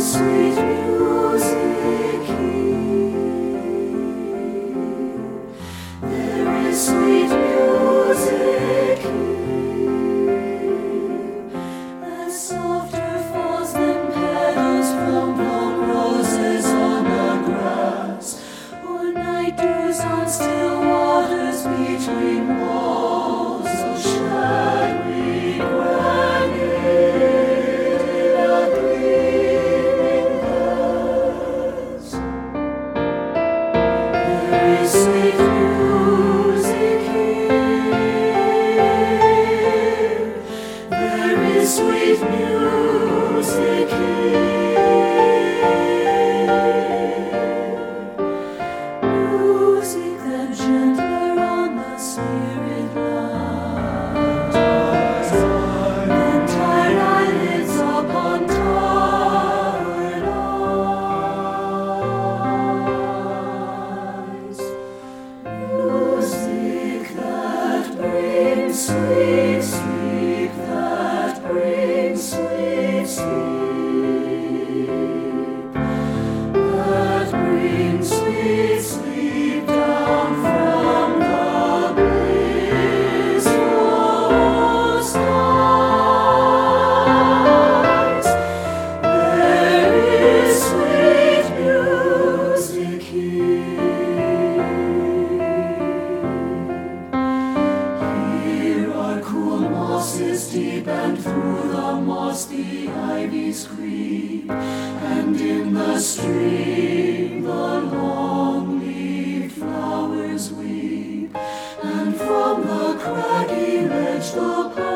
Sweet music here. There is sweet music here, that softer falls than petals from blown roses on the grass, or night dews on still waters between walls of shadowy granite in a gleaming glass. There is sweet music here. There is sweet music here. Music that gentler on the spirit lies than tired eyelids upon tired eyes. Music that brings sweet sleep, that brings sweet sleep, that brings sweet sleep down from the blissful skies. There is sweet music here. Here are cool mosses deep, and through the moss the ivies creep, and in the stream the long-leaved flowers weep, and from the craggy ledge the